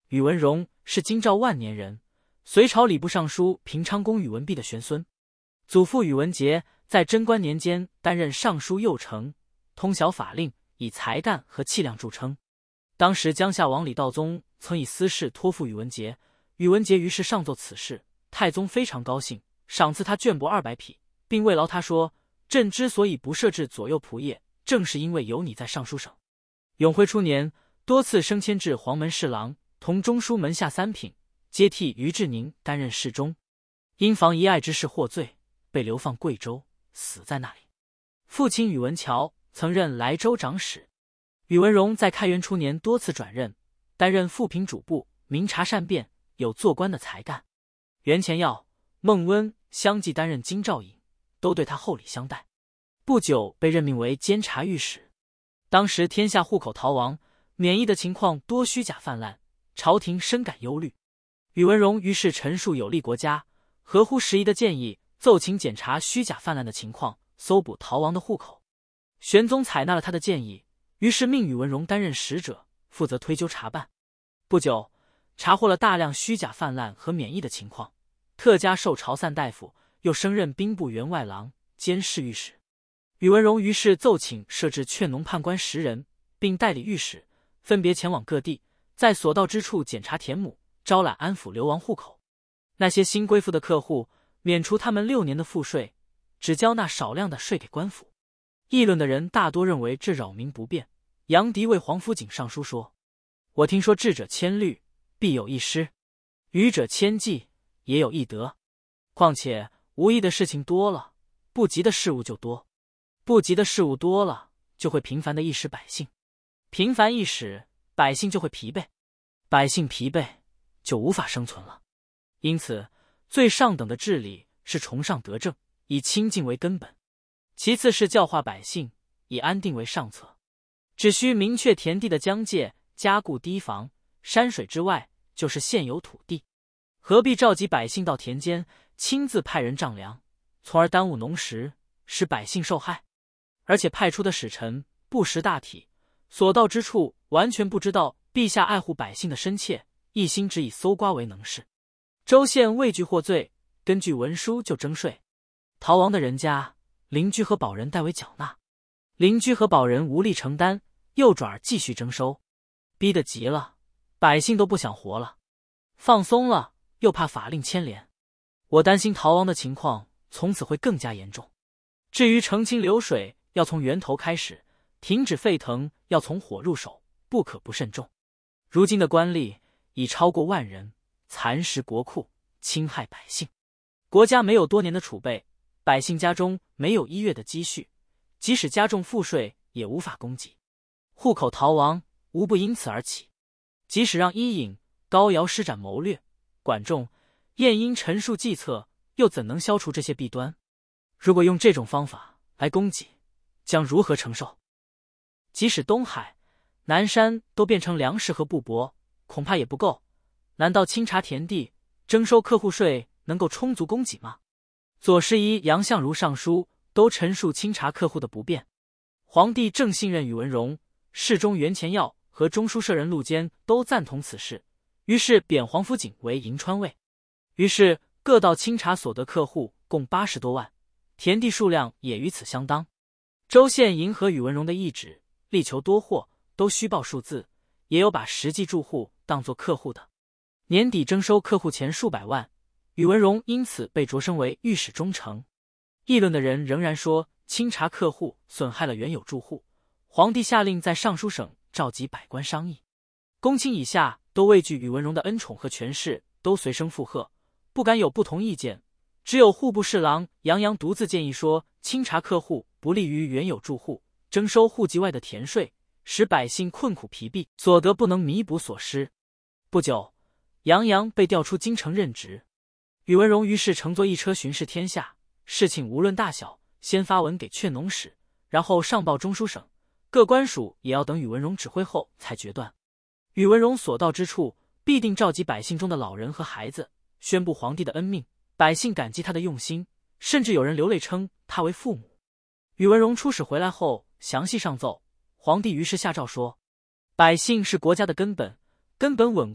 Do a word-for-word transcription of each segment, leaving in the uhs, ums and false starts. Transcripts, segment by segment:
宇文荣是京兆万年人，隋朝礼部尚书平昌公宇文弼的玄孙。祖父宇文节在贞观年间担任尚书右丞，通晓法令，以才干和气量著称。当时江夏王李道宗曾以私事托付宇文节，宇文节于是上奏此事，太宗非常高兴，赏赐他绢帛二百匹，并慰劳他说：“朕之所以不设置左右仆射，正是因为有你在尚书省。”永徽初年，多次升迁至黄门侍郎，同中书门下三品，接替于志宁担任侍中。因防遗爱之事获罪，被流放贵州，死在那里。父亲宇文乔曾任莱州长史。宇文荣在开元初年多次转任，担任副平主簿，明察善变，有做官的才干。袁乾耀、孟温相继担任京兆尹，都对他厚礼相待。不久被任命为监察御史。当时天下户口逃亡，免役的情况多虚假泛滥，朝廷深感忧虑。宇文荣于是陈述有利国家、合乎时宜的建议，奏请检查虚假泛滥的情况，搜捕逃亡的户口。玄宗采纳了他的建议，于是命宇文荣担任使者，负责推究查办。不久，查获了大量虚假泛滥和免役的情况，特加授朝散大夫，又升任兵部员外郎、监视御史。宇文荣于是奏请设置劝农判官十人，并代理御史，分别前往各地，在所到之处检查田亩，招揽安抚流亡户口。那些新归附的客户，免除他们六年的赋税，只交纳少量的税给官府。议论的人大多认为这扰民不便。杨迪为黄福景上书说：“我听说智者千虑，必有一失；愚者千计，也有一得。况且无益的事情多了，不急的事物就多；不急的事物多了，就会频繁的一使百姓；频繁一使，百姓就会疲惫；百姓疲惫，就无法生存了。因此，最上等的治理是崇尚德政，以清净为根本；其次是教化百姓，以安定为上策。只需明确田地的疆界，加固堤防，山水之外就是现有土地，何必召集百姓到田间，亲自派人丈量，从而耽误农时，使百姓受害？而且派出的使臣不识大体，所到之处完全不知道陛下爱护百姓的深切，一心只以搜刮为能事。州县畏惧获罪，根据文书就征税，逃亡的人家，邻居和保人代为缴纳，邻居和保人无力承担，又转而继续征收，逼得急了，百姓都不想活了。放松了，又怕法令牵连，我担心逃亡的情况从此会更加严重。至于澄清流水，要从源头开始，停止沸腾要从火入手，不可不慎重。如今的官吏已超过万人，蚕食国库，侵害百姓。国家没有多年的储备，百姓家中没有一月的积蓄，即使加重赋税也无法供给。户口逃亡无不因此而起。即使让伊尹、高尧施展谋略，管仲、晏婴陈述计策，又怎能消除这些弊端？如果用这种方法来供给，将如何承受？即使东海、南山都变成粮食和布帛，恐怕也不够。难道清查田地、征收客户税能够充足供给吗？左拾遗、杨相如上书都陈述清查客户的不便。皇帝正信任宇文荣，侍中袁乾耀和中书舍人陆坚都赞同此事，于是贬黄福景为银川尉。于是各道清查所得客户共八十多万，田地数量也与此相当。州县迎合宇文荣的意旨，力求多获，都虚报数字，也有把实际住户当作客户的。年底征收客户钱数百万，宇文荣因此被擢升为御史中丞。议论的人仍然说清查客户损害了原有住户，皇帝下令在尚书省召集百官商议。公卿以下都畏惧宇文荣的恩宠和权势，都随声附和，不敢有不同意见。只有户部侍郎杨洋独自建议说，清查客户不利于原有住户，征收户籍外的田税，使百姓困苦疲弊，所得不能弥补所失。不久，杨洋被调出京城任职。宇文荣于是乘坐一车巡视天下，事情无论大小，先发文给劝农使，然后上报中书省，各官署也要等宇文荣指挥后才决断。宇文荣所到之处，必定召集百姓中的老人和孩子，宣布皇帝的恩命，百姓感激他的用心，甚至有人流泪称他为父母。宇文荣出使回来后，详细上奏，皇帝于是下诏说：百姓是国家的根本，根本稳固，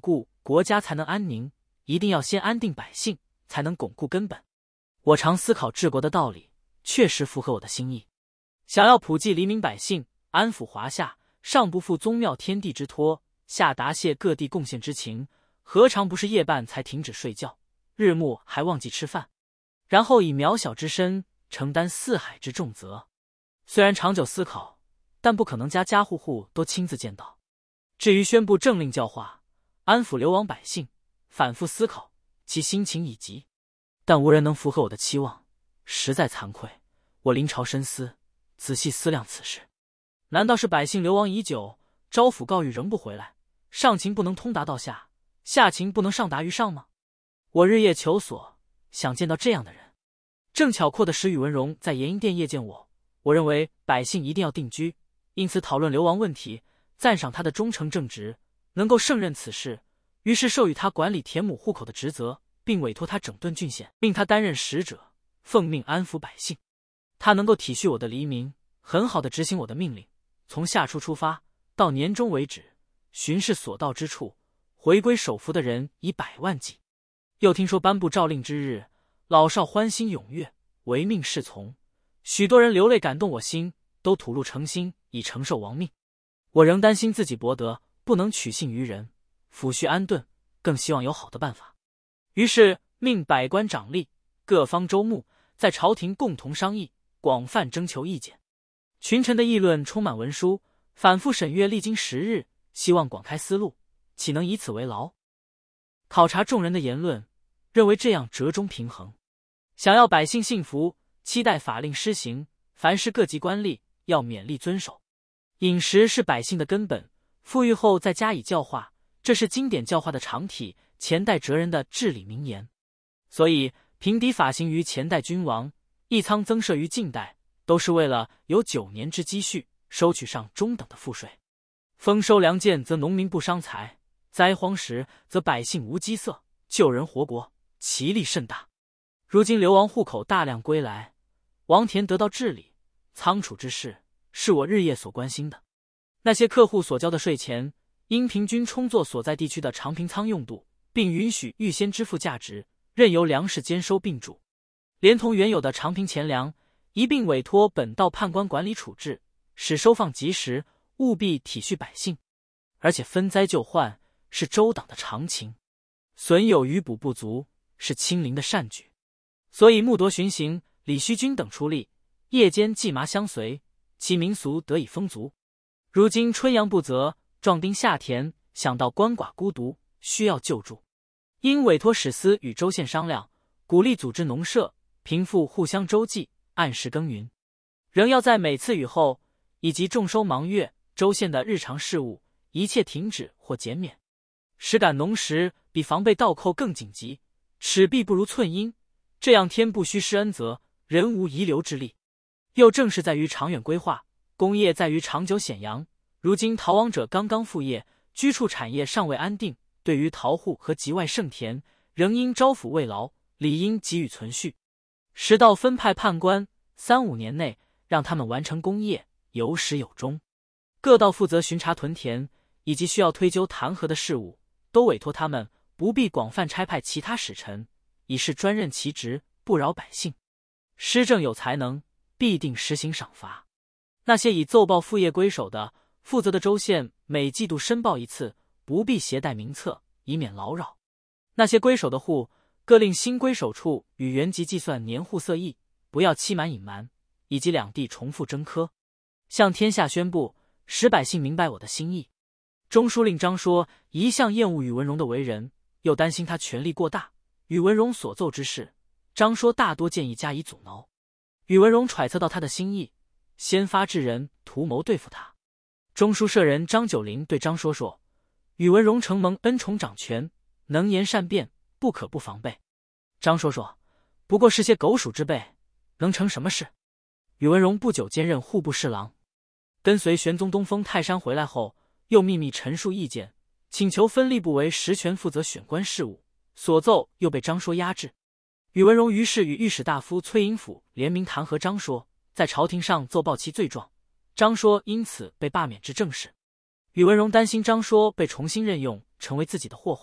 国家才能安宁，一定要先安定百姓，才能巩固根本。我常思考治国的道理，确实符合我的心意。想要普济黎民百姓，安抚华夏，上不负宗庙天地之托，下答谢各地贡献之情，何尝不是夜半才停止睡觉，日暮还忘记吃饭，然后以渺小之身承担四海之重责？虽然长久思考，但不可能家家户户都亲自见到。至于宣布政令教化，安抚流亡百姓，反复思考，其心情已极，但无人能符合我的期望，实在惭愧。我临朝深思，仔细思量此事。难道是百姓流亡已久，招抚告谕仍不回来，上情不能通达到下，下情不能上达于上吗？我日夜求索，想见到这样的人。正巧阔的使宇文荣在延英殿夜见我，我认为百姓一定要定居，因此讨论流亡问题，赞赏他的忠诚正直，能够胜任此事，于是授予他管理田亩户口的职责，并委托他整顿郡县，命他担任使者，奉命安抚百姓。他能够体恤我的黎民，很好的执行我的命令，从夏初出发到年终为止，巡视所到之处，回归手服的人以百万计。又听说颁布诏令之日，老少欢欣踊跃，唯命是从，许多人流泪感动我心，都吐露诚心以承受亡命。我仍担心自己薄德，不能取信于人，抚恤安顿，更希望有好的办法。于是命百官掌吏，各方州牧在朝廷共同商议，广泛征求意见。群臣的议论充满文书，反复审阅历经十日，希望广开思路，岂能以此为劳？考察众人的言论，认为这样折中平衡。想要百姓幸福，期待法令施行，凡是各级官吏要勉力遵守。饮食是百姓的根本，富裕后再加以教化，这是经典教化的常体，前代哲人的至理名言。所以平敌法行于前代君王，义仓增设于近代，都是为了有九年之积蓄，收取上中等的赋税。丰收良贱则农民不伤财，灾荒时则百姓无饥色，救人活国，其利甚大。如今流亡户口大量归来，王田得到治理，仓储之事是我日夜所关心的。那些客户所交的税钱，应平均充作所在地区的长平仓用度，并允许预先支付价值，任由粮食兼收并主，连同原有的长平钱粮一并委托本道判官管理处置，使收放及时，务必体恤百姓。而且分灾救患是州党的常情，损有余补不足是亲临的善举。所以木铎巡行，李虚君等出力，夜间骑麻相随，其民俗得以丰足。如今春阳不泽，壮丁下田，想到鳏寡孤独，需要救助，应委托史司与州县商量，鼓励组织农社，贫富互相周济，按时耕耘。仍要在每次雨后以及种收忙月，州县的日常事务一切停止或减免，实感农时比防备盗寇更紧急，尺璧不如寸阴，这样天不虚施恩泽，人无遗留之力。又正是在于长远规划，工业在于长久显扬。如今逃亡者刚刚复业，居处产业尚未安定，对于逃户和籍外剩田，仍应招抚慰劳，理应给予存续。时到分派判官，三五年内让他们完成工业，有始有终。各道负责巡查屯田以及需要推究弹劾的事务，都委托他们，不必广泛差派其他使臣，以示专任其职，不扰百姓。施政有才能，必定实行赏罚。那些以奏报副业归守的，负责的州县每季度申报一次，不必携带名册，以免劳扰。那些归守的户，各令新归守处与原籍计算年户色役，不要欺瞒隐瞒，以及两地重复征科，向天下宣布，使百姓明白我的心意。中书令张说一向厌恶宇文荣的为人，又担心他权力过大，宇文荣所奏之事，张说大多建议加以阻挠。宇文荣揣测到他的心意，先发制人，图谋对付他。中书舍人张九龄对张说说，宇文荣承蒙恩宠掌权，能言善辩，不可不防备。张说说，不过是些狗鼠之辈，能成什么事？宇文荣不久兼任户部侍郎，跟随玄宗东封泰山回来后，又秘密陈述意见，请求分吏部为实权负责选官事务，所奏又被张说压制。宇文荣于是与御史大夫崔寅甫联名弹劾张说，在朝廷上奏报其罪状，张说因此被罢免至正事。宇文荣担心张说被重新任用，成为自己的祸患，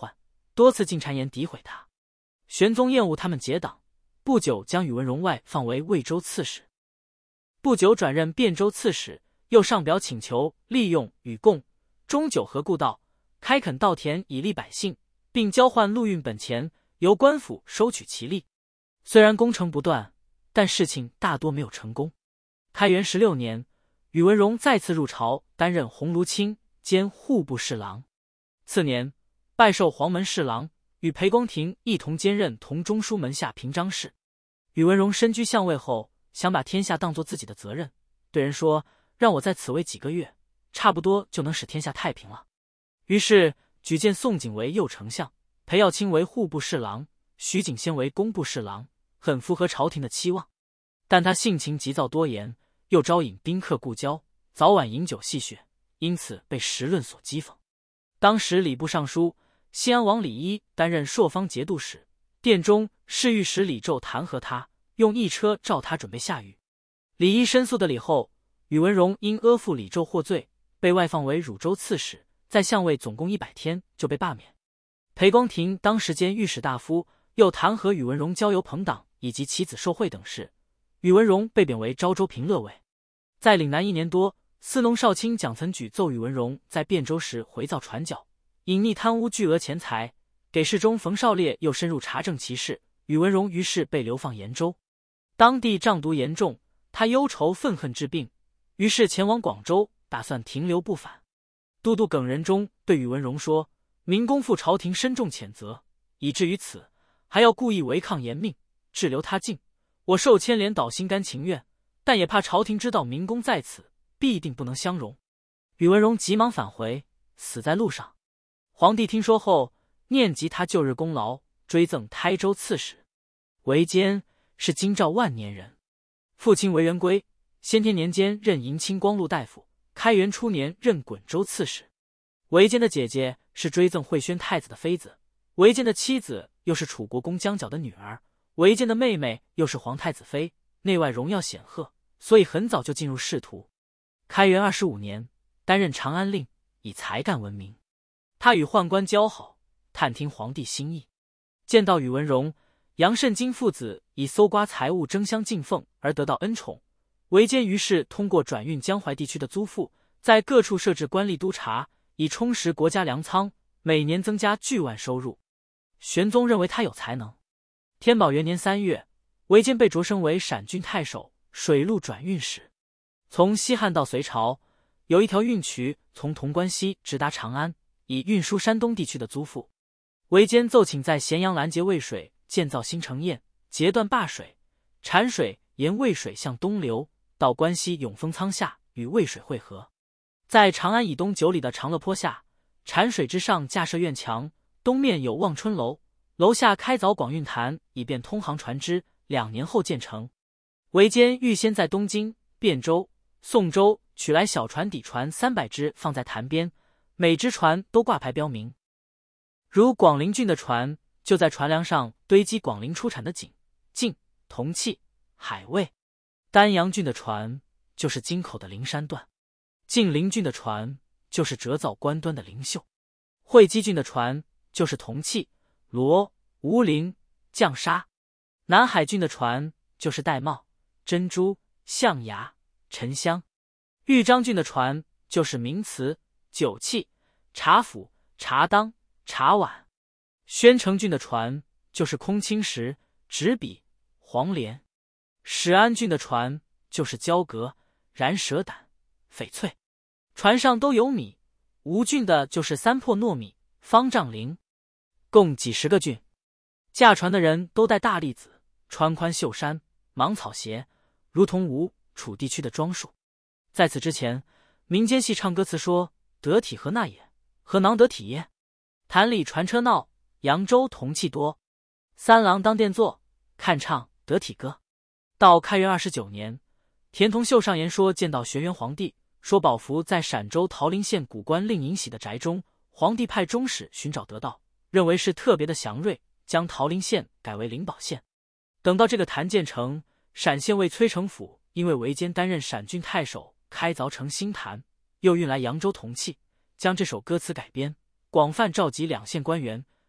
多次进谗言诋毁他。玄宗厌恶他们结党，不久将宇文荣外放为魏州刺史，不久转任汴州刺史，又上表请求利用与贡，终九合故道，开垦稻田以利百姓，并交换陆运本钱，由官府收取其利。虽然攻城不断，但事情大多没有成功。开元十六年，宇文荣再次入朝，担任鸿胪卿兼户部侍郎。次年，拜授黄门侍郎，与裴光庭一同兼任同中书门下平章事。宇文荣身居相位后，想把天下当作自己的责任，对人说：“让我在此位几个月，差不多就能使天下太平了。”于是举荐宋璟为右丞相，裴耀卿为户部侍郎，徐景先为工部侍郎，很符合朝廷的期望。但他性情急躁多言，又招引宾客故交，早晚饮酒戏谑，因此被时论所讥讽。当时礼部尚书西安王李一担任朔方节度使，殿中侍御史李胄弹劾他，用一车召他准备下狱。李一申诉的理后，宇文荣因阿附李胄获罪，被外放为汝州刺史，在相位总共一百天就被罢免。裴光庭当时兼御史大夫，又弹劾宇文荣交友朋党以及其子受贿等事，宇文荣被贬为昭州平乐尉。在岭南一年多，司农少卿蒋岑举奏宇文荣在汴州时回造船脚，隐匿贪污巨额钱财，给事中冯绍烈又深入查证其事，宇文荣于是被流放延州。当地瘴毒严重，他忧愁愤恨治病，于是前往广州，打算停留不返。都督耿仁中对宇文荣说：“明公负朝廷深重谴责，以至于此，还要故意违抗严命，滞留他境。我受牵连倒心甘情愿，但也怕朝廷知道明公在此，必定不能相容。”宇文荣急忙返回，死在路上。皇帝听说后，念及他旧日功劳，追赠台州刺史。韦坚是京兆万年人，父亲韦元圭，先天年间任银青光禄大夫，开元初年任滚州刺史。韦坚的姐姐是追赠惠宣太子的妃子，韦坚的妻子又是楚国公江角的女儿，韦坚的妹妹又是皇太子妃，内外荣耀显赫，所以很早就进入仕途。开元二十五年，担任长安令，以才干闻名。他与宦官交好，探听皇帝心意。见到宇文荣、杨慎金父子以搜刮财物争相进奉而得到恩宠，韦坚于是通过转运江淮地区的租赋，在各处设置官吏督察，以充实国家粮仓，每年增加巨万收入。玄宗认为他有才能。天宝元年三月，韦坚被擢升为陕郡太守、水陆转运使。从西汉到隋朝，有一条运渠从潼关西直达长安，以运输山东地区的租赋。韦坚奏请在咸阳拦截渭水，建造新城堰，截断灞水，产水沿渭水向东流，到关西永丰仓下与渭水汇合。在长安以东九里的长乐坡下，产水之上架设院墙，东面有望春楼，楼下开凿广运潭，以便通航船只，两年后建成。韦坚预先在东京、汴州、宋州取来小船底船三百只，放在潭边，每只船都挂牌标明。如广陵郡的船，就在船梁上堆积广陵出产的锦、镜、铜器、海味；丹阳郡的船就是京口的灵山段；晋陵郡的船就是折造官端的灵秀；会稽郡的船就是铜器、螺、吴陵、绛纱；南海郡的船就是玳瑁、珍珠、象牙、沉香；豫章郡的船就是名瓷、酒器、茶釜、茶当、茶碗；宣城郡的船就是空青石、纸笔、黄连；始安郡的船就是胶革、燃蛇胆、翡翠。船上都有米，吴郡的就是三破糯米、方丈绫，共几十个郡。驾船的人都戴大笠子，穿宽袖衫，芒草鞋，如同吴、楚地区的装束。在此之前，民间戏唱歌词说：“得体何那也？何囊得体耶？潭里船车闹，扬州铜器多。三郎当殿坐，看唱得体歌。”到开元二十九年，田同秀上言说见到玄元皇帝，说宝符在陕州桃林县古关令尹喜的宅中，皇帝派中使寻找得到，认为是特别的祥瑞，将桃林县改为灵宝县。等到这个坛建成，陕县尉崔成甫因为韦坚担任陕郡太守，开凿成新坛，又运来扬州铜器，将这首歌词改编，广泛召集两县官员，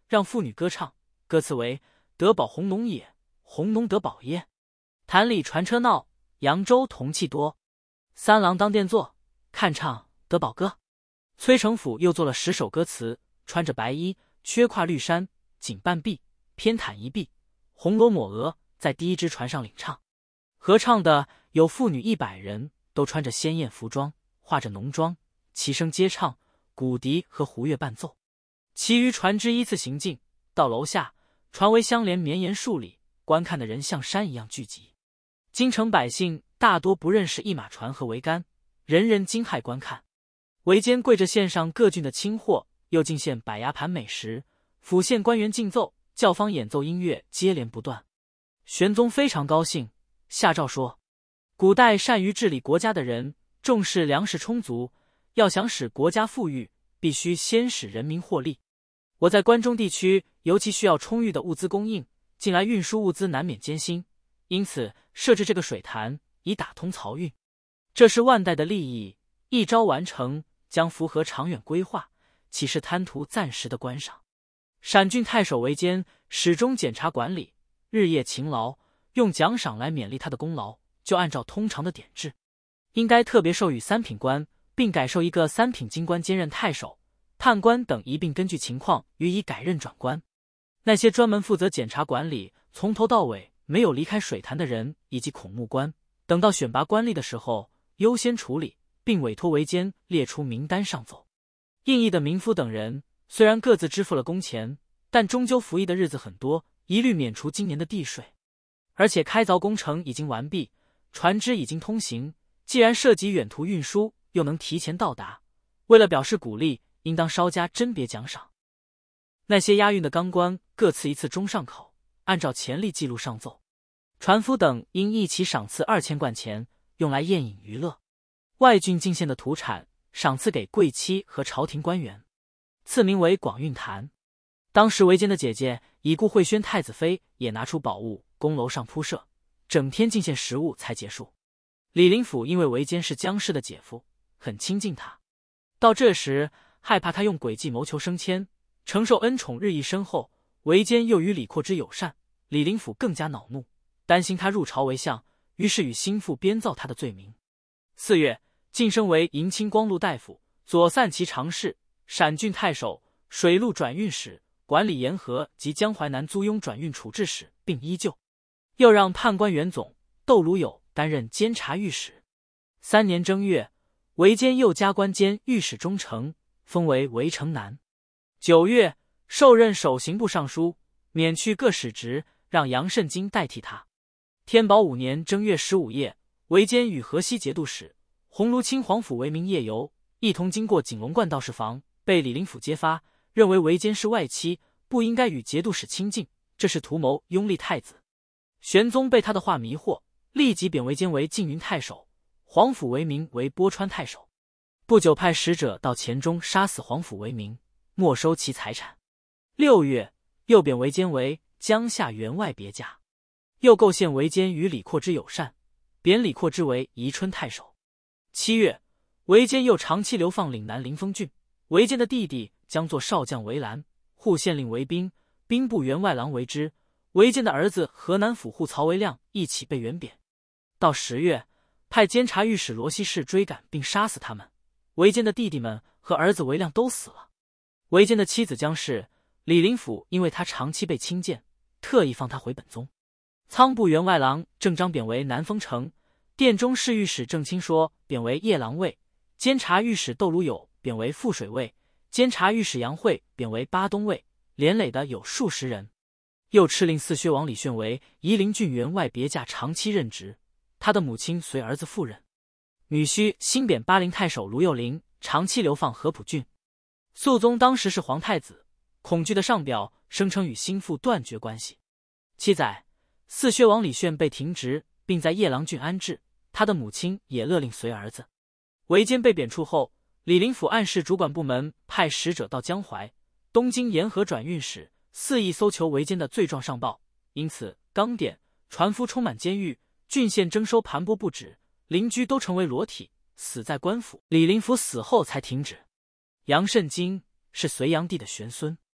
让妇女歌唱，歌词为得保红农也，红农得保耶。坛里传车闹，扬州铜器多。三郎当殿坐，看唱得保歌。崔成甫又做了十首歌词，穿着白衣，缺胯绿衫，锦半臂，偏袒一臂，红罗抹额，在第一只船上领唱。合唱的有妇女一百人，都穿着鲜艳服装，化着浓妆，齐声接唱，鼓笛和胡乐伴奏。其余船只依次行进，到楼下，船围相连绵延数里，观看的人像山一样聚集。京城百姓大多不认识一马船和桅杆，人人惊骇观看。围间跪着献上各郡的清货，又进献百牙盘美食，府县官员竞奏，教坊演奏音乐接连不断。玄宗非常高兴，下诏说：古代善于治理国家的人，重视粮食充足，要想使国家富裕，必须先使人民获利。我在关中地区尤其需要充裕的物资供应，近来运输物资难免艰辛，因此设置这个水潭，以打通漕运。这是万代的利益，一朝完成，将符合长远规划，岂是贪图暂时的观赏？陕郡太守韦坚始终检查管理，日夜勤劳，用奖赏来勉励他的功劳，就按照通常的典制，应该特别授予三品官，并改授一个三品京官兼任太守、判官等，一并根据情况予以改任转官。那些专门负责检查管理，从头到尾没有离开水潭的人以及孔目官，等到选拔官吏的时候优先处理，并委托韦坚列出名单上奏。应役的民夫等人虽然各自支付了工钱，但终究服役的日子很多，一律免除今年的地税。而且开凿工程已经完毕，船只已经通行，既然涉及远途运输，又能提前到达，为了表示鼓励，应当稍加甄别奖赏。那些押运的钢官各赐一次钟上口，按照钱例记录上奏。船夫等应一起赏赐二千贯钱，用来宴饮娱乐。外郡进献的土产赏赐给贵戚和朝廷官员，赐名为广运坛。当时韦坚的姐姐已故惠宣太子妃也拿出宝物，宫楼上铺设，整天进献食物才结束。李林甫因为韦坚是姜氏的姐夫，很亲近他，到这时害怕他用诡计谋求升迁，承受恩宠日益深厚。韦坚又与李阔之友善，李林甫更加恼怒，担心他入朝为相，于是与心腹编造他的罪名。四月，晋升为迎亲光禄大夫，左散骑常侍、陕郡太守、水陆转运使，管理沿河及江淮南租庸转运处置使，并依旧。又让判官员总窦鲁友担任监察御史。三年正月，韦坚又加官监御史中丞，封为韦城南。九月，授任守刑部尚书，免去各使职，让杨慎金代替他。天宝五年正月十五夜，韦坚与河西节度使、鸿胪卿皇甫为民夜游，一同经过景龙观道士房，被李林甫揭发，认为韦坚是外戚，不应该与节度使亲近，这是图谋拥立太子。玄宗被他的话迷惑，立即贬韦坚为缙云太守，皇甫为民为波川太守。不久派使者到黔中杀死皇甫为民，没收其财产。六月，又贬韦坚为江夏员外别驾，又构陷韦坚与李阔之友善，贬李阔之为宜春太守。七月，韦坚又长期流放岭南临丰郡，韦坚的弟弟将作少将韦兰，户县令韦兵，兵部员外郎为之。韦坚的儿子河南府护曹韦亮一起被原贬。到十月，派监察御史罗希士追赶并杀死他们，韦坚的弟弟们和儿子韦亮都死了。韦坚的妻子姜氏，李林甫因为他长期被轻贱，特意放他回本宗。仓部员外郎郑章贬为南丰城，殿中侍御史郑钦说贬为夜郎尉，监察御史窦鲁友贬为富水尉，监察御史杨惠贬为巴东尉，连累的有数十人。又敕令四薛王李炫为夷陵郡员外别驾长期任职，他的母亲随儿子赴任。女婿新贬巴陵太守卢幼龄长期流放合浦郡。肃宗当时是皇太子，恐惧的上表声称与心腹断绝关系。七载，四薛王李炫被停职，并在夜郎郡安置，他的母亲也勒令随儿子。韦坚被贬黜后，李林甫暗示主管部门派使者到江淮、东京沿河转运使，肆意搜求韦坚的罪状上报，因此钢典、船夫充满监狱，郡县征收盘剥不止，邻居都成为裸体，死在官府。李林甫死后才停止。杨慎金是隋炀帝的玄孙，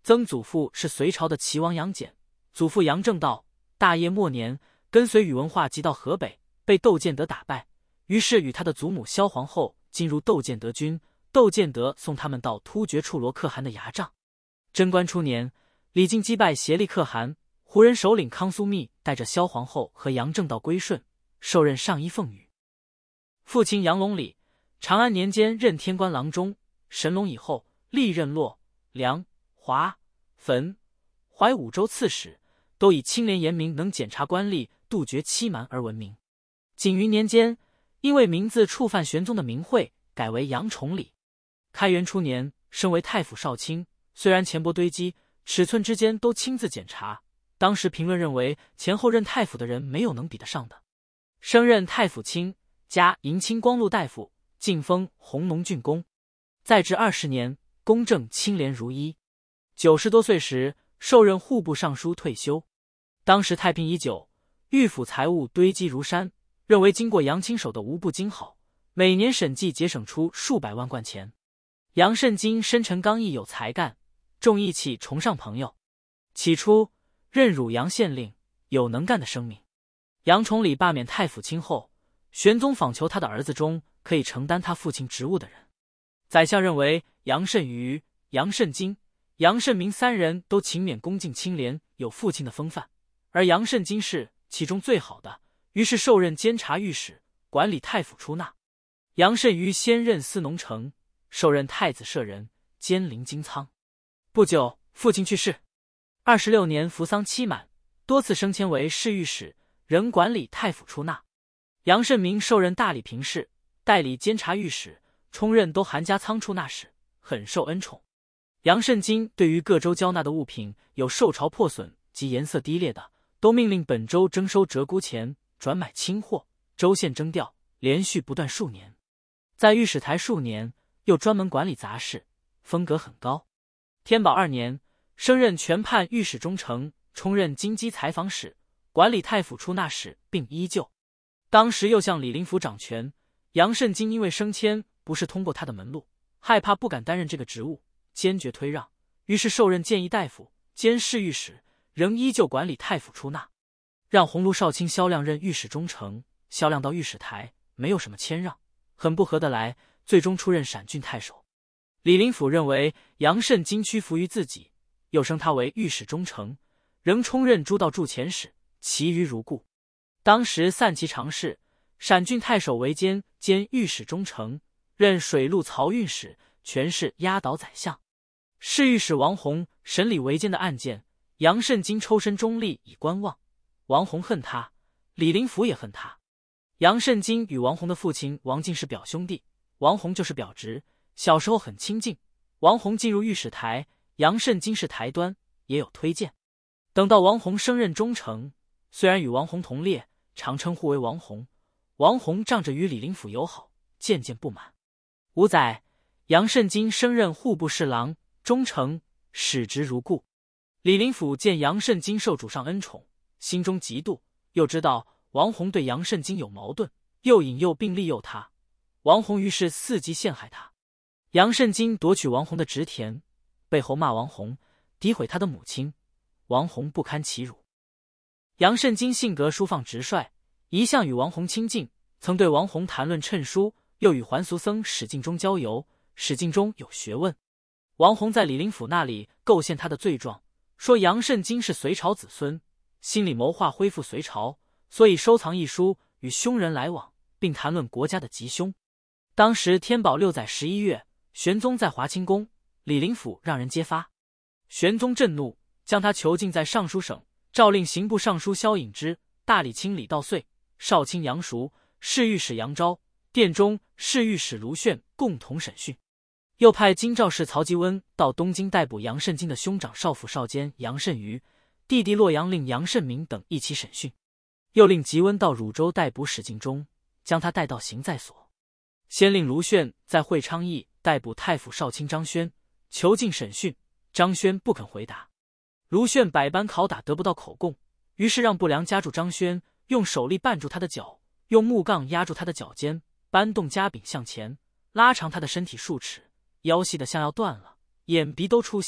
曾祖父是隋朝的齐王杨戬，祖父杨正道大业末年跟随宇文化及到河北，被窦建德打败，于是与他的祖母萧皇后进入窦建德军，窦建德送他们到突厥处罗可汗的牙帐。贞观初年，李靖击败协力可汗，胡人首领康苏密带着萧皇后和杨正道归顺，受任上衣奉宇。父亲杨隆礼，长安年间任天官郎中，神龙以后历任洛、梁、华、汾、淮五州刺史，都以清廉严明，能检察官吏，杜绝欺瞒而闻名。景云年间，因为名字触犯玄宗的名讳，改为杨崇礼。开元初年，升为太府少卿，虽然钱帛堆积，尺寸之间都亲自检查。当时评论认为，前后任太府的人没有能比得上的。升任太府卿，加迎亲光禄大夫，晋封弘农郡公。在职二十年，公正清廉如一。九十多岁时，受任户部尚书退休。当时太平已久，御府财物堆积如山，认为经过杨亲手的无不精好，每年审计节省出数百万贯钱。杨慎金深沉刚毅，有才干，重义气，崇尚朋友。起初任汝阳县令，有能干的声名。杨崇礼罢免太府卿后，玄宗访求他的儿子中可以承担他父亲职务的人。宰相认为杨慎瑜、杨慎金、杨慎明三人都勤勉恭敬清廉，有父亲的风范，而杨慎金是其中最好的，于是受任监察御史，管理太府出纳。杨慎瑜先任司农丞，受任太子舍人，兼临京仓。不久，父亲去世。二十六年服丧期满，多次升迁为侍御史，仍管理太府出纳。杨慎明受任大理评事，代理监察御史，充任都韩家仓出纳使，很受恩宠。杨慎金对于各州交纳的物品有受潮破损及颜色低劣的，都命令本州征收折估钱，转买清货，州县征调，连续不断数年。在御史台数年，又专门管理杂事，风格很高。天宝二年，升任全判御史中丞，充任京畿采访使，管理太府出纳使，并依旧。当时又向李林甫掌权，杨慎金因为升迁不是通过他的门路，害怕不敢担任这个职务，坚决推让，于是受任谏议大夫，兼侍御史，仍依旧管理太府出纳。让鸿胪少卿萧亮任御史中丞，萧亮到御史台没有什么谦让，很不合得来，最终出任陕郡太守。李林甫认为杨慎金屈服于自己，又升他为御史中丞，仍充任诸道驻前使，其余如故。当时散骑常侍，陕郡太守为监兼御史中丞，任水陆漕运使，权势压倒宰相。侍御史王弘审理违监的案件，杨慎金抽身中立以观望。王弘恨他，李林甫也恨他。杨慎金与王弘的父亲王进是表兄弟，王弘就是表侄，小时候很亲近。王弘进入御史台，杨慎金是台端，也有推荐。等到王弘升任中丞，虽然与王弘同列，常称呼为王弘。王弘仗着与李林甫友好，渐渐不满。五载，杨慎金升任户部侍郎、中丞，使职如故。李林甫见杨慎金受主上恩宠，心中嫉妒，又知道王弘对杨慎金有矛盾，又引诱并利诱他。王弘于是伺机陷害他。杨慎金夺取王弘的职田，背后骂王弘，诋毁他的母亲，王弘不堪其辱。杨慎金性格疏放直率，一向与王弘亲近，曾对王弘谈论谶书，又与还俗僧史敬中交游。史敬中有学问，王弘在李林甫那里构陷他的罪状，说杨慎金是隋朝子孙，心里谋划恢复隋朝，所以收藏一书与凶人来往，并谈论国家的吉凶。当时天宝六载十一月，玄宗在华清宫，李林甫让人揭发，玄宗震怒，将他囚禁在尚书省，诏令刑部尚书萧颖之、大理卿李道遂、少卿杨熟、侍御史杨昭、殿中侍御史卢铉共同审讯。又派京兆事曹吉温到东京逮捕杨慎金的兄长少府少监杨慎瑜、弟弟洛阳令杨慎明等一起审讯。又令吉温到汝州逮捕史敬中，将他带到刑在所。先令卢铉在会昌邑逮捕太府少卿张轩，囚禁审讯，张轩不肯回答。卢铉百般拷打得不到口供，于是让不良夹住张轩，用手力绊住他的脚，用木杠压住他的脚尖，搬动夹柄向前，拉长他的身体数尺，腰细的像要断了，眼鼻都出血，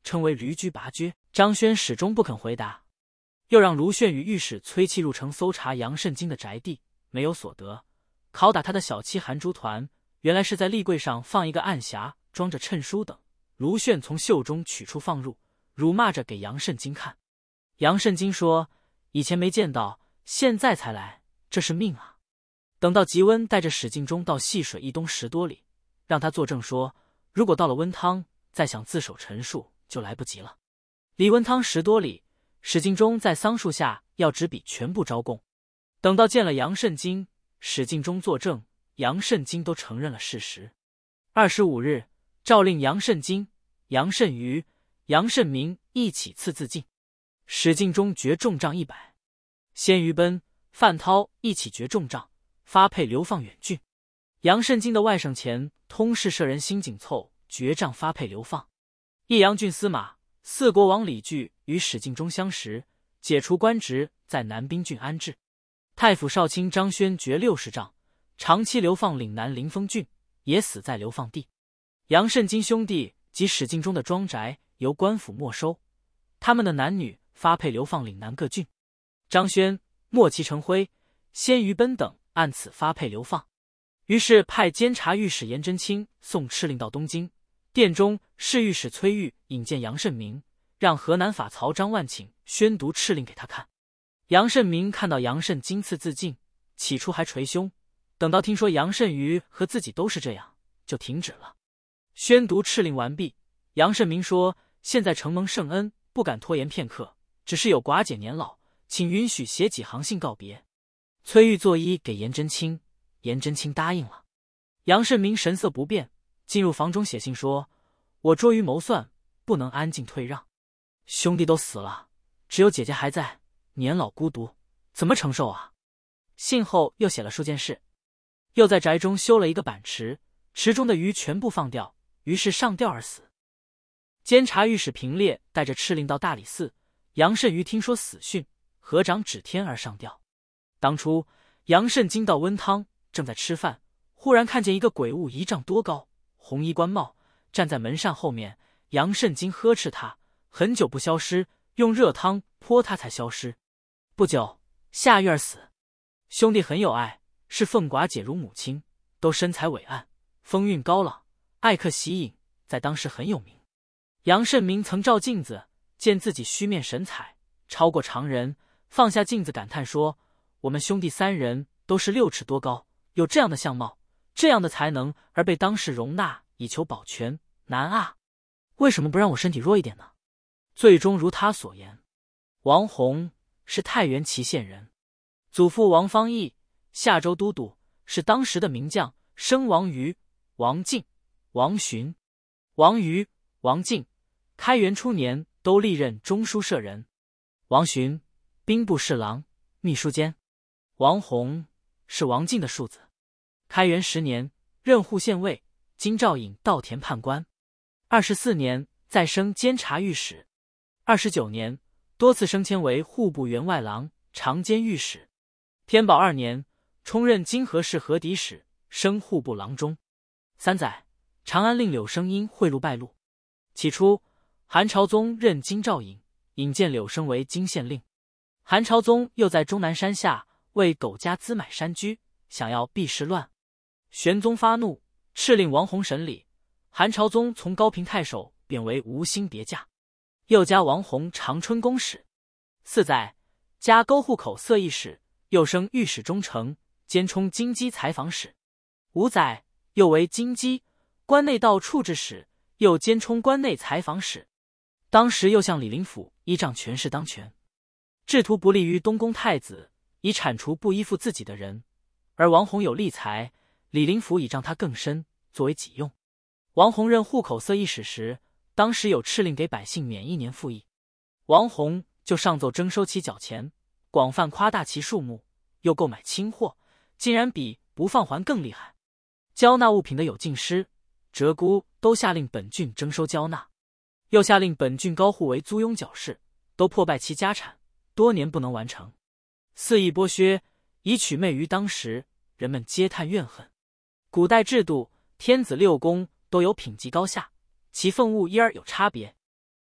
称为驴驹拔橛。张轩始终不肯回答，又让卢炫与御史崔器入城搜查杨慎金的宅地，没有所得。拷打他的小妻韩珠团，原来是在立柜上放一个暗匣，装着衬书等。卢炫从袖中取出放入，辱骂着给杨慎金看。杨慎金说：“以前没见到，现在才来，这是命啊！”等到吉温带着史敬忠到细水一东十多里，让他作证说，如果到了温汤，再想自首陈述就来不及了。离温汤十多里，史敬忠在桑树下要纸笔全部招供。等到见了杨慎金，史敬忠作证，杨慎金都承认了事实。二十五日，诏令杨慎金、杨慎瑜、杨慎明一起赐自尽。史敬忠决重杖一百，鲜于奔、范涛一起决重杖，发配流放远郡。杨慎金的外省前通事舍人辛景凑决杖发配流放。益阳郡司马四国王李据与史敬忠相识，解除官职，在南滨郡安置。太府少卿张轩决六十杖，长期流放岭南临丰郡，也死在流放地。杨慎金兄弟及史敬忠的庄宅由官府没收，他们的男女发配流放岭南各郡。张轩、莫其成辉、鲜于奔等按此发配流放。于是派监察御史颜真卿送敕令到东京，殿中侍御史崔玉引荐杨慎明，让河南法曹张万请宣读敕令给他看。杨慎明看到杨慎金赐自尽，起初还捶胸，等到听说杨慎瑜和自己都是这样，就停止了。宣读敕令完毕，杨慎明说：“现在承蒙圣恩，不敢拖延片刻，只是有寡姐年老，请允许写几行信告别。”崔玉作揖给颜真卿，颜真卿答应了。杨慎明神色不变，进入房中写信说：“我拙于谋算，不能安静退让。兄弟都死了，只有姐姐还在，年老孤独，怎么承受啊？”信后又写了数件事，又在宅中修了一个板池，池中的鱼全部放掉，于是上吊而死。监察御史平烈带着敕令到大理寺，杨慎瑜听说死讯，合掌指天而上吊。当初杨慎金到温汤，正在吃饭，忽然看见一个鬼物一丈多高，红衣官帽，站在门扇后面。杨慎金呵斥他，很久不消失，用热汤泼他才消失。不久下狱而死。兄弟很有爱，视凤寡姐如母亲，都身材伟岸，风韵高朗，爱客喜饮，在当时很有名。杨慎明曾照镜子，见自己须面神采，超过常人，放下镜子感叹说：“我们兄弟三人都是六尺多高，有这样的相貌，这样的才能，而被当世容纳，以求保全，难啊！为什么不让我身体弱一点呢？”最终如他所言。王弘是太原祁县人，祖父王方义，夏州都督，是当时的名将，生王瑜、王进、王寻。王瑜、王进开元初年都历任中书舍人。王寻兵部侍郎、秘书监。王弘是王进的庶子。开元十年任户县尉，京兆尹稻田判官。二十四年再升监察御史。二十九年多次升迁为户部员外郎、长监御史。天宝二年充任金河市河底使，升户部郎中。三载，长安令柳生因贿赂败露。起初，韩朝宗任京兆尹，引荐柳生为京县令。韩朝宗又在终南山下为苟家资买山居，想要避事乱。玄宗发怒，敕令王弘审理。韩朝宗从高平太守贬为无薪别驾，又加王弘长春公使。四载，加沟户口色议使，又升御史中丞，兼充京畿采访使。五载，又为京畿关内道处置使，又兼充关内采访使。当时又向李林甫依仗权势当权，制图不利于东宫太子，以铲除不依附自己的人。而王弘有利才，李林甫以仗他更深，作为己用。王弘任户口色议使时，当时有敕令给百姓免一年赋役，王弘就上奏征收其缴钱，广泛夸大其数目，又购买清货，竟然比不放还更厉害。交纳物品的有进师、鹧鸪都下令本郡征收交纳，又下令本郡高户为租庸缴事，都破败其家产，多年不能完成。肆意剥削，以取媚于当时，人们皆叹怨恨。古代制度，天子六宫都有品级高下，其俸物因而有差别。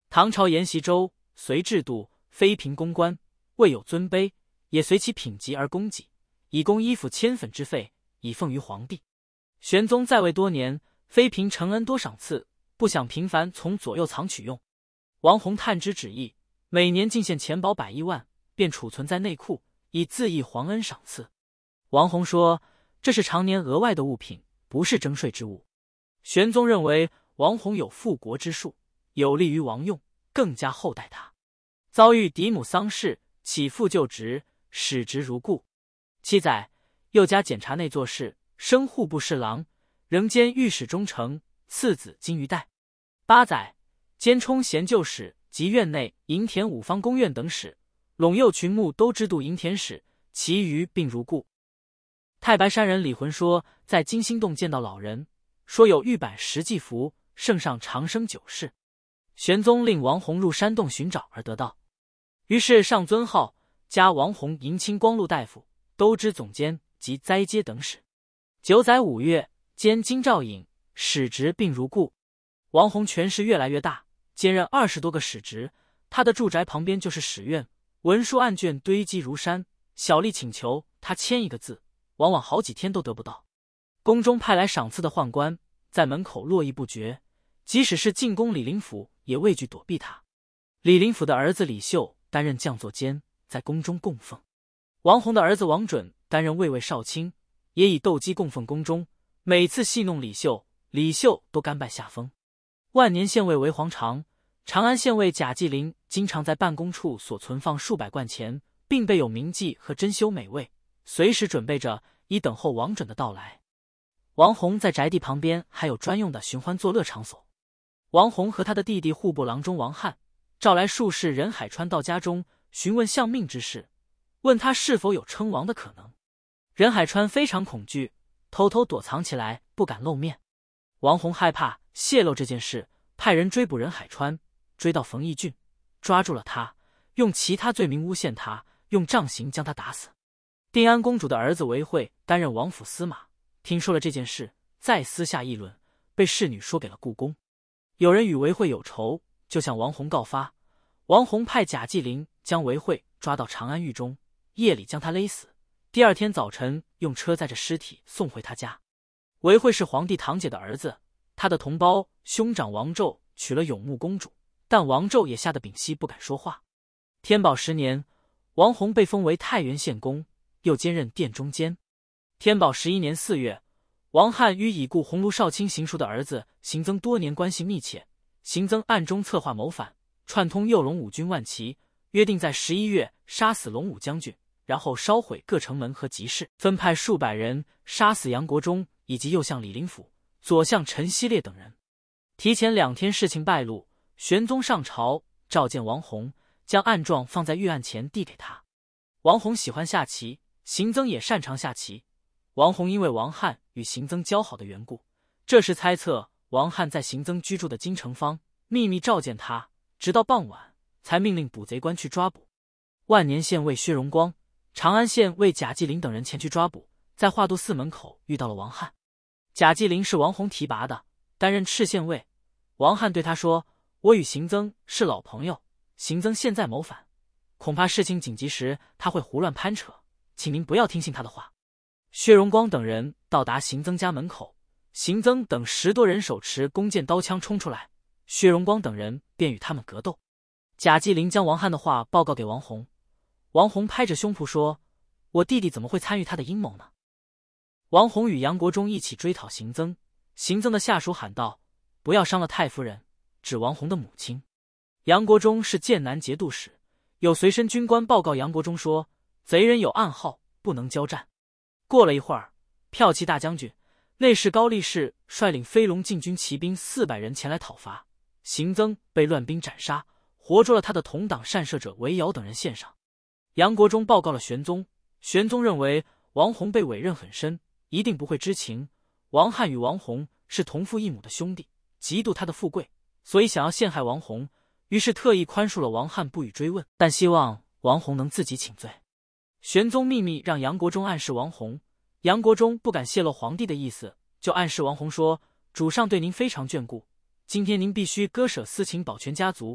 唐朝沿袭周隋制度，妃嫔宫官未有尊卑，也随其品级而供给，以供衣服千粉之费，以奉于皇帝。玄宗在位多年，妃嫔承恩多赏赐，不想频繁从左右藏取用。王弘探知旨意，每年进献钱宝百亿万，便储存在内库，以自缢皇恩赏赐。王弘说，这是常年额外的物品，不是征税之物。玄宗认为王弘有复国之术，有利于王用，更加厚待他。遭遇嫡母丧事，起复就职，使职如故。七载，又加检察内作事，升户部侍郎，仍兼御史中丞，次子金鱼代。八载，兼充贤旧使及院内营田五方公院等使，陇右群牧都知度营田使，其余并如故。太白山人李浑说，在金星洞见到老人，说有玉板十骑符，圣上长生久世。玄宗令王弘入山洞寻找而得到，于是上尊号，加王弘迎亲光禄大夫、都知总监及灾阶等使。九载五月，兼京兆尹，使职并如故。王弘权势越来越大，兼任二十多个使职，他的住宅旁边就是史院，文书案卷堆积如山，小吏请求他签一个字，往往好几天都得不到。宫中派来赏赐的宦官在门口络绎不绝，即使是进宫李林甫也畏惧躲避他。李林甫的儿子李秀担任将作监，在宫中供奉。王弘的儿子王准担任卫尉少卿，也以斗鸡供奉宫中，每次戏弄李秀，李秀都甘拜下风。万年县尉韦黄长、长安县尉贾继林经常在办公处所存放数百贯钱，并备有名妓和珍馐美味，随时准备着，以等候王准的到来。王弘在宅地旁边还有专用的寻欢作乐场所。王弘和他的弟弟户部郎中王翰召来术士任海川到家中询问相命之事，问他是否有称王的可能。任海川非常恐惧，偷偷躲藏起来，不敢露面。王弘害怕泄露这件事，派人追捕任海川，追到冯义郡，抓住了他，用其他罪名诬陷他，用杖刑将他打死。定安公主的儿子韦惠担任王府司马，听说了这件事，再私下议论，被侍女说给了故宫。有人与韦惠有仇，就向王弘告发。王弘派贾继林将韦惠抓到长安狱中，夜里将他勒死，第二天早晨用车载着尸体送回他家。韦惠是皇帝堂姐的儿子，他的同胞兄长王胄娶了永穆公主，但王胄也吓得屏息不敢说话。天宝十年，王弘被封为太原县公，又兼任殿中监。天宝十一年四月，王翰与已故鸿胪少卿邢叔的儿子邢增多年关系密切，邢增暗中策划谋反，串通右龙武军万骑，约定在十一月杀死龙武将军，然后烧毁各城门和集市，分派数百人杀死杨国忠以及右相李林甫、左相陈希烈等人。提前两天事情败露，玄宗上朝召见王弘，将案状放在御案前递给他。王弘喜欢下棋，邢增也擅长下棋。王弘因为王翰与邢增交好的缘故，这时猜测王翰在邢增居住的京城坊秘密召见他，直到傍晚才命令捕贼官去抓捕。万年县尉薛荣光、长安县尉贾继林等人前去抓捕，在华都寺门口遇到了王翰。贾继林是王弘提拔的，担任赤县尉。王翰对他说，我与邢增是老朋友，邢增现在谋反，恐怕事情紧急时他会胡乱攀扯，请您不要听信他的话。薛荣光等人到达邢增家门口，邢增等十多人手持弓箭刀枪冲出来，薛荣光等人便与他们格斗。贾继林将王翰的话报告给王弘，王弘拍着胸脯说，我弟弟怎么会参与他的阴谋呢？王弘与杨国忠一起追讨邢增，邢增的下属喊道，不要伤了太夫人，指王弘的母亲。杨国忠是剑南节度使，有随身军官报告杨国忠说，贼人有暗号，不能交战。过了一会儿，骠骑大将军内侍高力士率领飞龙禁军骑兵四百人前来讨伐，邢增被乱兵斩杀，活捉了他的同党善射者韦瑶等人献上。杨国忠报告了玄宗，玄宗认为王弘被委任很深，一定不会知情。王翰与王弘是同父异母的兄弟，嫉妒他的富贵，所以想要陷害王弘，于是特意宽恕了王翰，不予追问，但希望王弘能自己请罪。玄宗秘密让杨国忠暗示王弘，杨国忠不敢泄露皇帝的意思，就暗示王弘说，主上对您非常眷顾，今天您必须割舍私情保全家族，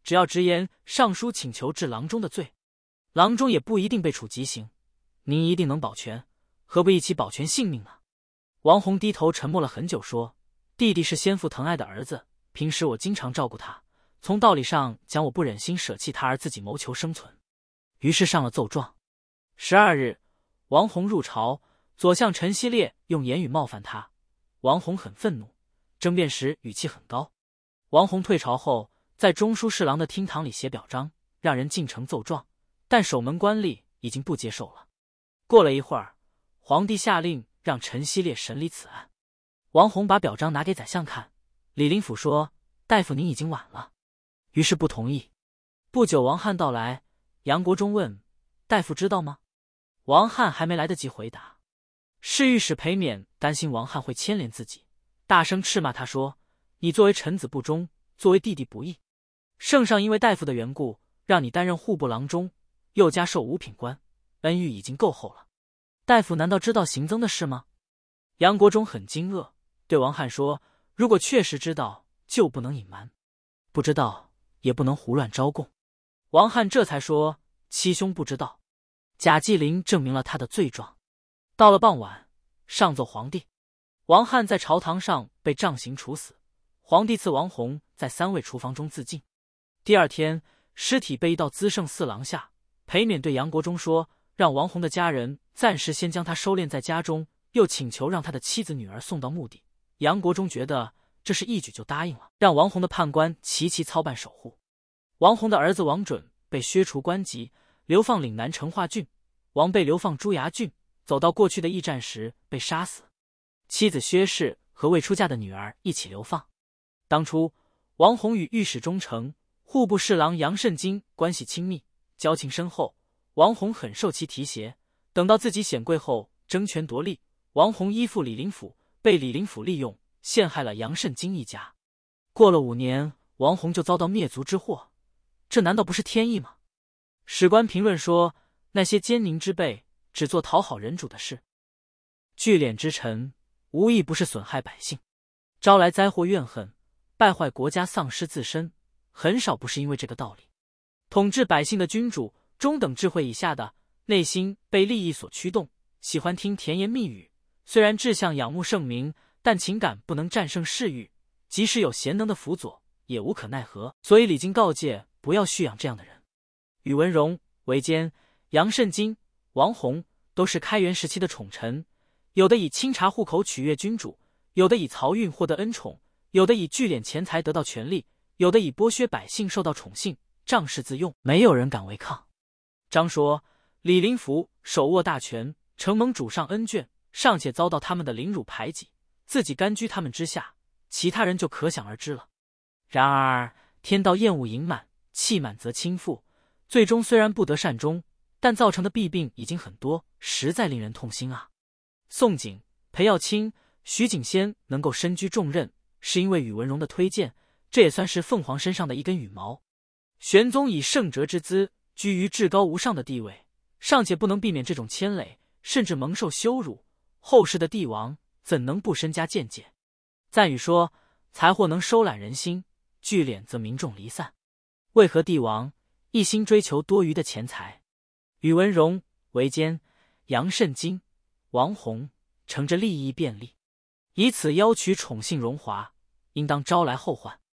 只要直言上书请求治郎中的罪，郎中也不一定被处极刑，您一定能保全，何不一起保全性命呢？王弘低头沉默了很久，说：弟弟是先父疼爱的儿子，平时我经常照顾他，从道理上讲，我不忍心舍弃他而自己谋求生存，于是上了奏状。十二日，王弘入朝，左相陈希烈用言语冒犯他，王弘很愤怒，争辩时语气很高。王弘退朝后，在中书侍郎的厅堂里写表彰，让人进呈奏状，但守门官吏已经不接受了。过了一会儿，皇帝下令让陈希烈审理此案。王弘把表彰拿给宰相看，李林甫说：大夫您已经晚了，于是不同意。不久王翰到来，杨国忠问：大夫知道吗？王翰还没来得及回答，侍御史裴冕担心王翰会牵连自己，大声斥骂他说：你作为臣子不忠，作为弟弟不义，圣上因为大夫的缘故让你担任户部郎中，又加授五品官，恩遇已经够厚了，大夫难道知道行增的事吗？杨国忠很惊愕，对王翰说：如果确实知道，就不能隐瞒，不知道也不能胡乱招供。王翰这才说：七兄不知道。贾纪灵证明了他的罪状。到了傍晚，上奏皇帝，王翰在朝堂上被杖刑处死，皇帝赐王弘在三位厨房中自尽。第二天，尸体被移到资圣四廊下，裴冕对杨国忠说，让王弘的家人暂时先将他收敛在家中，又请求让他的妻子女儿送到墓地。杨国忠觉得这是一举就答应了，让王弘的判官齐齐操办守护。王弘的儿子王准被削除官籍，流放岭南成化郡，王被流放朱崖郡，走到过去的驿站时被杀死。妻子薛氏和未出嫁的女儿一起流放。当初王弘与御史中丞、户部侍郎杨慎金关系亲密，交情深厚，王弘很受其提携。等到自己显贵后，争权夺利，王弘依附李林甫，被李林甫利用，陷害了杨慎金一家。过了五年，王弘就遭到灭族之祸，这难道不是天意吗？史官评论说，那些奸佞之辈只做讨好人主的事，聚敛之臣无一不是损害百姓，招来灾祸怨恨，败坏国家，丧失自身，很少不是因为这个道理。统治百姓的君主，中等智慧以下的，内心被利益所驱动，喜欢听甜言蜜语，虽然志向仰慕圣明，但情感不能战胜世欲，即使有贤能的辅佐，也无可奈何。所以礼经告诫，不要蓄养这样的人。宇文荣、韦坚、杨慎金、王弘都是开元时期的宠臣，有的以清查户口取悦君主，有的以漕运获得恩宠，有的以聚敛钱财得到权力，有的以剥削百姓受到宠幸，仗势自用，没有人敢违抗。张说，李林甫手握大权，承蒙主上恩眷，尚且遭到他们的凌辱排挤，自己甘居他们之下，其他人就可想而知了。然而天道厌恶盈满，气满则倾覆，最终虽然不得善终，但造成的弊病已经很多，实在令人痛心啊。宋璟、裴耀卿、徐景先能够身居重任，是因为宇文荣的推荐，这也算是凤凰身上的一根羽毛。玄宗以圣哲之资居于至高无上的地位，尚且不能避免这种牵累，甚至蒙受羞辱，后世的帝王怎能不身加见解？赞语说，财货能收揽人心，聚敛则民众离散。为何帝王一心追求多余的钱财？宇文荣、韦坚、杨慎金、王弘乘着利益便利，以此邀取宠幸荣华，应当招来后患。